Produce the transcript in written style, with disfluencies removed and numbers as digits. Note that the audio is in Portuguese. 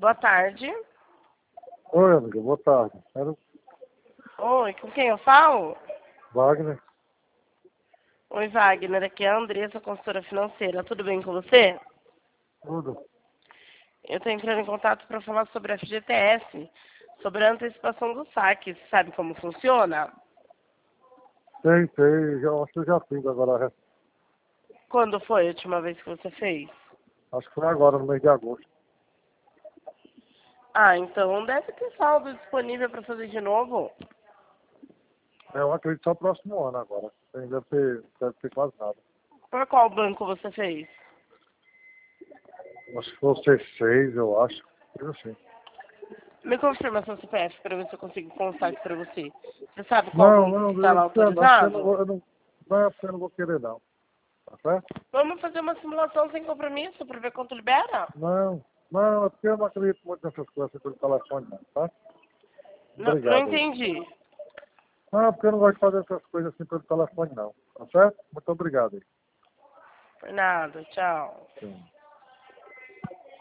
Boa tarde. Oi, amiga, boa tarde. Era o Oi, com quem eu falo? Wagner. Oi, Wagner. Aqui é a Andressa, consultora financeira. Tudo bem com você? Tudo. Eu estou entrando em contato para falar sobre a FGTS, sobre a antecipação do saque. Você sabe como funciona? Sei. Acho que eu já fiz agora. Quando foi a última vez que você fez? Acho que foi agora, no mês de agosto. Ah, então deve ter saldo disponível para fazer de novo. Eu acredito só o próximo ano agora. Deve ter quase nada. Por qual banco você fez? Acho que foi o C6, eu acho. Coisa assim. Me confirma seu CPF para ver se eu consigo constar aqui para você. Você sabe qual Não, banco não, que está lá não precisa não, porque eu não autorizado? vou, eu não, não é porque eu não vou querer não. Tá certo? Vamos fazer uma simulação sem compromisso para ver quanto libera? Não, é porque eu não acredito muito nessas coisas assim, pelo telefone não, tá? Não Obrigado aí. entendi. Não, porque eu não gosto de fazer essas coisas assim pelo telefone não. Tá certo? Muito obrigado aí. Por nada, tchau. Sim.